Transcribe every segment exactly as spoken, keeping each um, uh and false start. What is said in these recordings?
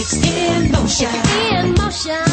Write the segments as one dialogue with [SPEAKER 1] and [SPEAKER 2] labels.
[SPEAKER 1] It's in motion.
[SPEAKER 2] In motion.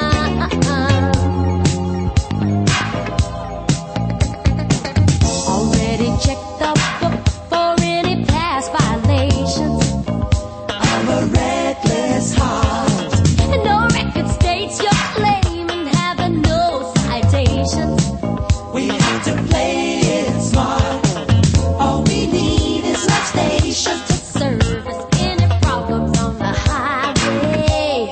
[SPEAKER 2] Already checked the book for any past violations
[SPEAKER 1] of a reckless heart.
[SPEAKER 2] And no record states your claim and having no citations.
[SPEAKER 1] We have to play it smart. All we need is a station
[SPEAKER 2] to service any problems on the highway.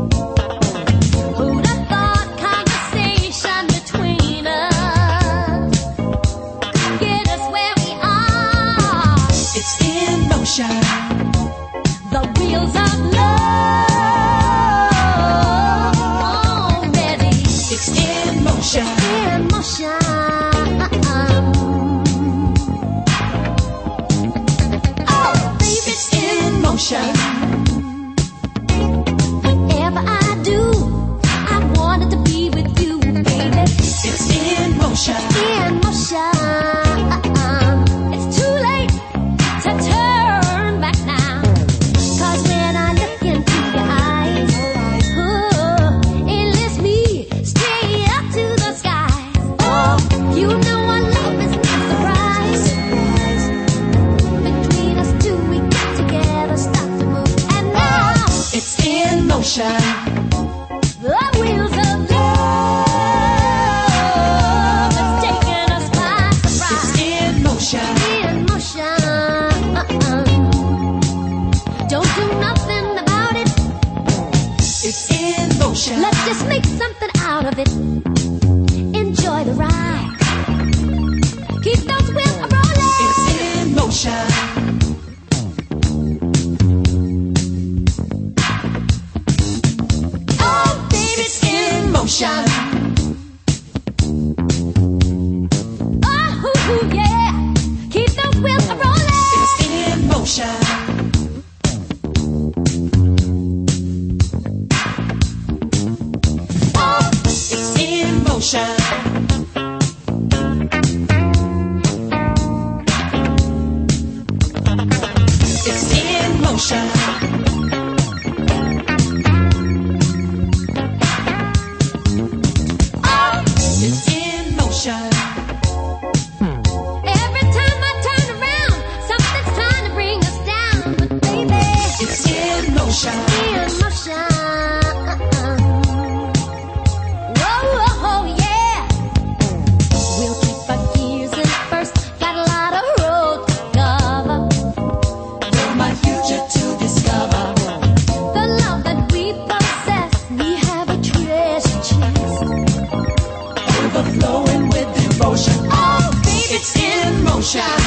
[SPEAKER 2] Who'd have thought conversation between us could get us where we are?
[SPEAKER 1] It's in motion.
[SPEAKER 2] The wheels of love already.
[SPEAKER 1] It's in motion.
[SPEAKER 2] In motion.
[SPEAKER 1] Motion.
[SPEAKER 2] Whatever I do, I wanted to be with you, baby.
[SPEAKER 1] It's in motion.
[SPEAKER 2] In motion. It's too late to turn back now. 'Cause when I look into your eyes, oh, it lifts me straight up to the sky. Oh, you know our love is no surprise. Between us two, we got together, start to move, and now
[SPEAKER 1] it's in motion.
[SPEAKER 2] The wheels of love is taking us by surprise.
[SPEAKER 1] It's in motion.
[SPEAKER 2] In motion. Don't do nothing about it.
[SPEAKER 1] It's in motion.
[SPEAKER 2] Let's just make something out of it. Enjoy the ride. Keep those wheels rolling.
[SPEAKER 1] It's in motion.
[SPEAKER 2] Oh, baby,
[SPEAKER 1] it's in motion.
[SPEAKER 2] Oh, yeah. Keep those wheels rolling.
[SPEAKER 1] It's in motion.
[SPEAKER 2] Oh,
[SPEAKER 1] it's in motion. It's in motion.
[SPEAKER 2] oh.
[SPEAKER 1] It's in motion.
[SPEAKER 2] Every time I turn around, something's trying to bring us down. But baby,
[SPEAKER 1] It's in motion.
[SPEAKER 2] in motion. Whoa, whoa, whoa, yeah. We'll keep our gears in first. Got a lot of road to cover.
[SPEAKER 1] For my future to discover.
[SPEAKER 2] The love that we possess, we have a treasure chest.
[SPEAKER 1] Overflowing with devotion.
[SPEAKER 2] Oh, baby,
[SPEAKER 1] It's in motion.